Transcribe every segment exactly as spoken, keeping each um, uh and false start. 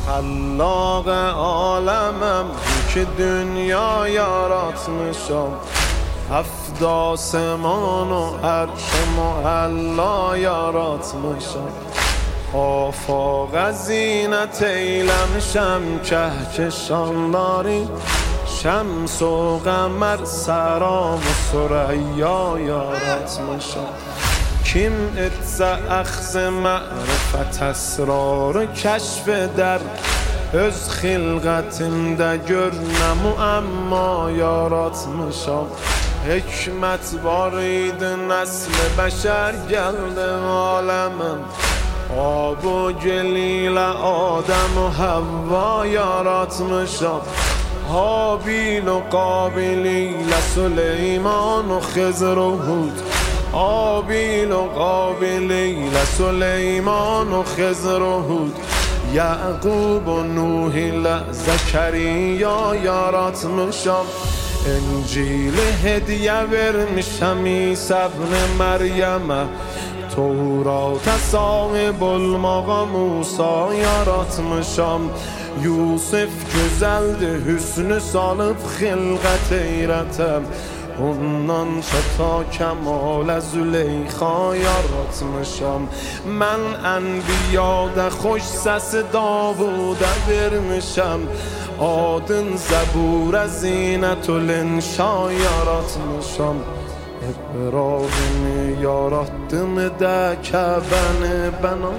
خلاق عالمم که دنیا یاراتمشم، هفت آسمان و عرش معلا یاراتمشم، آفاق زینت ایلمشم کهکشان داری، شمس و قمر سرام و ثریا یاراتمشم، کیم اتز اخذ معرفت اسرار کشف در öz xilqətimdə görünəm amma yaratmışam, hikmət var idi nəsl bəşər gəldi aləmim, ab و gel ilə Adəm و Havva yaratmışam, Habil و Qabil ilə Süleyman و Xızr و Hud، Habil و Qabil ilə Süleyman و Xızr و Hud، یعقوب و نوح زکریا yaratmışam، انجیل هدیه vermişəm İsa ibn Məryəmə، Tevrat sahib olmağa Musa yaratmışam، Yusuf gözəldir hüsnü salıb xilqət eyrətəm، ondan çata kemال Züleyxa yaratmışam، mən ənbiyada xoş səsi Davuda vermişəm، adın Zəburə Zinətül-İnşa yaratmışam، İbrahimi yarattım da Kəbəni bəna،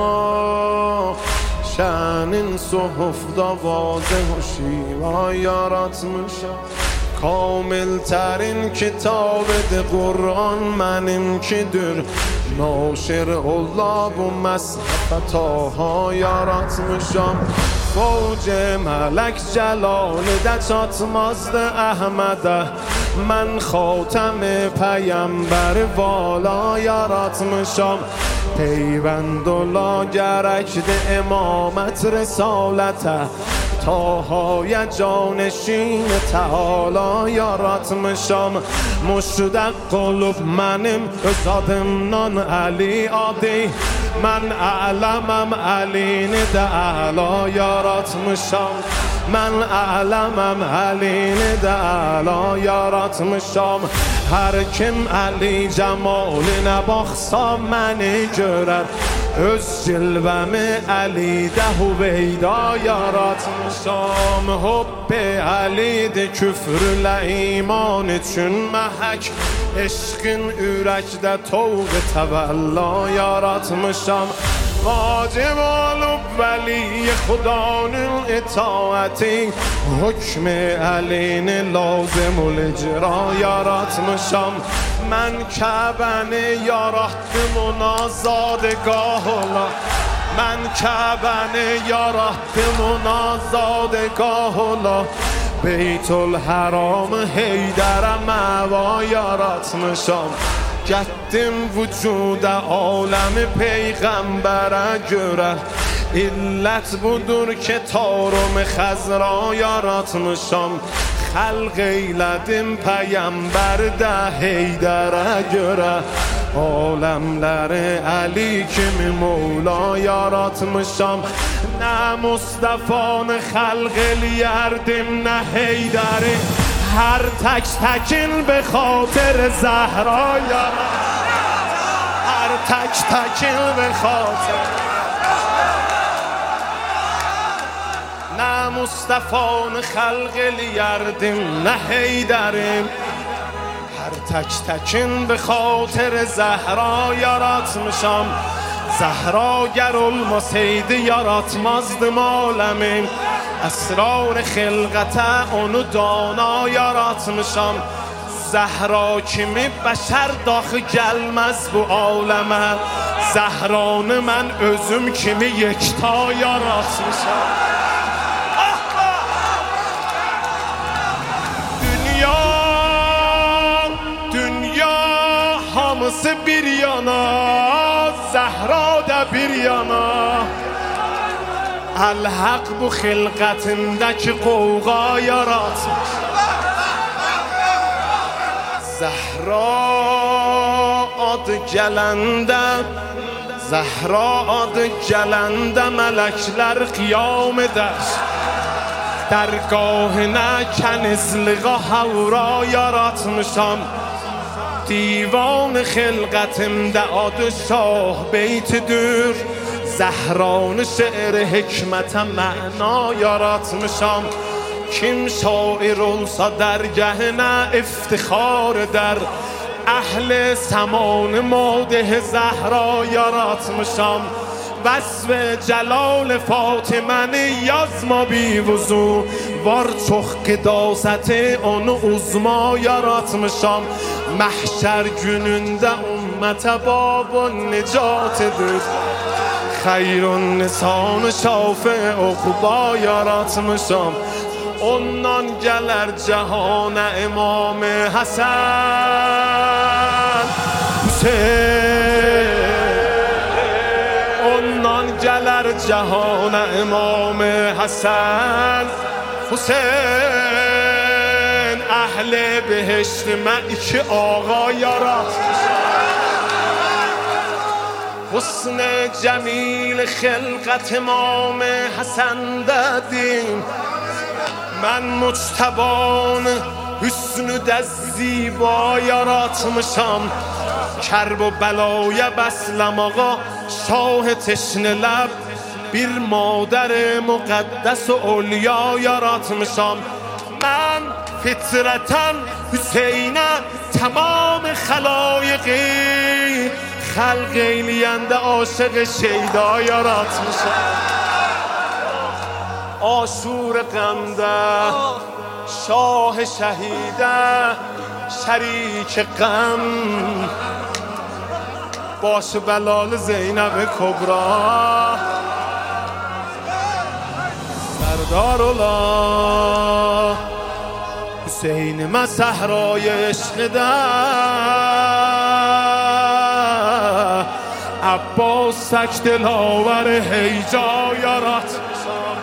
şənin suhufda vazih و şiva yaratmışam، کامل ترین کتاب قرآن منimkidir، ناشر الله و مصحف طاها yaratmışam، فوج ملک جلاله çatmazdı Əhmədə، mən xatəm پیامبر والا yaratmışam، پیوند ola gərəkdir imamət risalətə، تاهای جانشین تعالی yaratmışam، مشتق olup mənim öz adımdan Əli adi، mən ələməm Əlini də əla yaratmışam، mən ələməm Əlini də əla yaratmışam، hər kim Əli cəmalinə baxsa məni görər، öz cilvəmi Əlidə Hüveyda yaratmışam، hübb Əlidir küfrlə iman üçün məhək، eşqin ürəkdə toğ təvəlla yaratmışam، vacib olub vəli xudanın itaəti، hükm Əlini lazımul icra yaratmışam، mən Kəbəni yaratdım ona zadegah ola، mən Kəbəni yaratdım ona zadegah ola، Beytülhəramı Heydərə məva yaratmışam، getdim vücuda aləmi peyğəmbərə görə، illət budur ki Tarım Xəzra yaratmışam، xəlq eylədim peyğəmbərdə Heydərə görə، aləmləri Əli kimi Mevla yaratmışam، nə Mustafa'nı xəlq eləyərdim nə Heydəri، hər tək təkin به خاطر زهرا yaratmışam، hər tək təkin به خاطر nə Mustafa'nı xəlq eləyərdim nə Heydərim، hər tək təkin به خاطر زهرا yaratmışam، زهرا گر olmasaydı yaratmazdım aləmi، اسرار خلقته onu dana yaratmışam، زهرا kimi bəşər daxı gəlməz bu aləmə، zəhranı mən özüm kimi yekta yaratmışam، dünya dünya hamısı bir yana، zəhra da bir yana، الحق bu xilqətindəki qovğa yaratmış، Zəhra adı gələndə Zəhra adı gələndə mələklər qiyam edər. Dərgahına kənizliğa havra yaratmışam. Divan xilqətimdə adı şah beytidir. Zəhranı şeir hikmətə məna yaratmışam. Kim şair olsa dərgahına iftixar edər. Əhl-i səman madeh Zəhra yaratmışam. وصف جلال فاطمه yazma بیوضو var çox qidasət onu uzma yaratmışam. Məhşər günündə ümmətə babun nicat edir. Xeyrun nisan şafi uqba yaratmışam. Ondan gələr cəhana İmam Həsən Hüseyn. Ondan gələr cəhana İmam Həsən Hüseyn. Əhl-i behiştimə iki ağa yaratmışam. Husn-i cəmil xilqət İmam Həsəndədim. Mən muctəbanı hüsnü də ziba yaratmışam. Kərb و بلای بسلم آقا شاه تشنه لب bir مادر مقدس و اولیا yaratmışam. من فطرتن حسینم تمام خلایقی خلق ایلینده عاشق شیدا yaratmışam. آشور غمده شاه شهیده شریک غم باش بلال زینب کبرا سردار الله حسین من صحرای عشق ده عباس تک دلاور هیجا yaratmışam.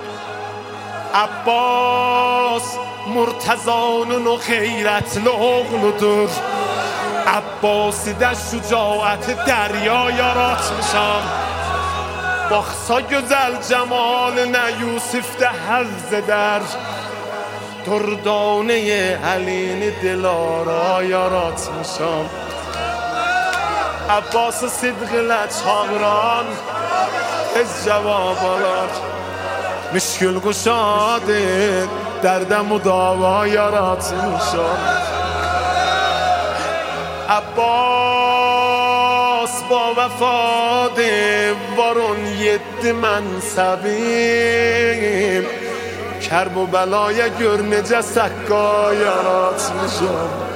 Abbas مرتضانın o xeyrətli oğludur. Abbasidə şücaət dərya yaratmışam. Baxsa gözəl cəmalına Yusifdə həzz edər. Durdane əlini dilara yaratmışam. Abbas sidqilə çağıran tez cavab alar. Müşkül quşadı dərdə müdava yaratmışam. Abbas با وفاده وارون yedi mənsəbim. Kərb و بلای gör necə səqqa yaratmışam.